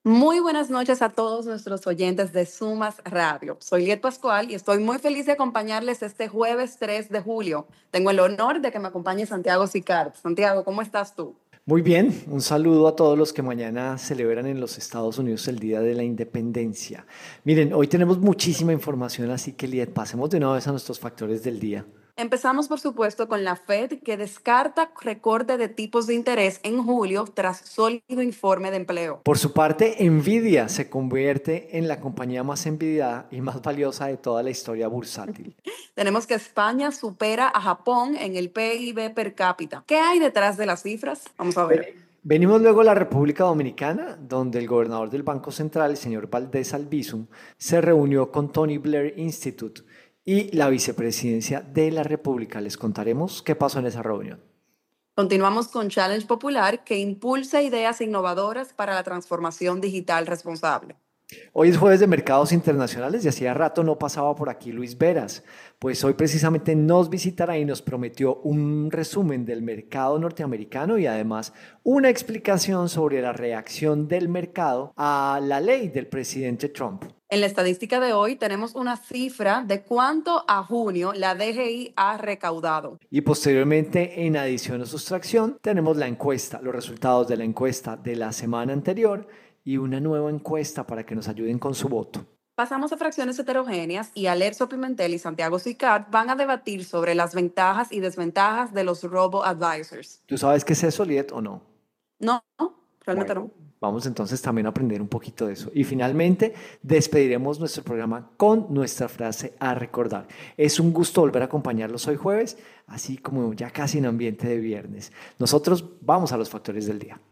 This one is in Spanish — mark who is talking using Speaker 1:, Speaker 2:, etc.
Speaker 1: Muy buenas noches a todos nuestros oyentes de Sumas Radio. Soy Liet Pascual y estoy muy feliz de acompañarles este jueves 3 de julio. Tengo el honor de que me acompañe Santiago Sicard. Santiago, ¿cómo estás tú?
Speaker 2: Muy bien, un saludo a todos los que mañana celebran en los Estados Unidos el Día de la Independencia. Miren, hoy tenemos muchísima información, así que Liet, pasemos de una vez a nuestros factores del día.
Speaker 1: Empezamos, por supuesto, con la Fed, que descarta recorte de tipos de interés en julio tras sólido informe de empleo.
Speaker 2: Por su parte, Nvidia se convierte en la compañía más envidiada y más valiosa de toda la historia bursátil.
Speaker 1: Tenemos que España supera a Japón en el PIB per cápita. ¿Qué hay detrás de las cifras? Vamos a ver.
Speaker 2: Venimos luego a la República Dominicana, donde el gobernador del Banco Central, el señor Valdés Albizu, se reunió con Tony Blair Institute y la vicepresidencia de la República. Les contaremos qué pasó en esa reunión.
Speaker 1: Continuamos con Challenge Popular, que impulsa ideas innovadoras para la transformación digital responsable.
Speaker 2: Hoy es jueves de mercados internacionales y hacía rato no pasaba por aquí Luis Veras, pues hoy precisamente nos visitará y nos prometió un resumen del mercado norteamericano y además una explicación sobre la reacción del mercado a la ley del presidente Trump.
Speaker 1: En la estadística de hoy tenemos una cifra de cuánto a junio la DGI ha recaudado.
Speaker 2: Y posteriormente, en adición o sustracción, tenemos la encuesta, los resultados de la encuesta de la semana anterior y una nueva encuesta para que nos ayuden con su voto.
Speaker 1: Pasamos a fracciones heterogéneas y Alerzo Pimentel y Santiago Sicard van a debatir sobre las ventajas y desventajas de los robo-advisors.
Speaker 2: ¿Tú sabes qué es eso, Liet, o no?
Speaker 1: No, realmente
Speaker 2: Bueno,
Speaker 1: no.
Speaker 2: vamos entonces también a aprender un poquito de eso. Y finalmente, despediremos nuestro programa con nuestra frase a recordar. Es un gusto volver a acompañarlos hoy jueves, así como ya casi en ambiente de viernes. Nosotros vamos a los factores del día.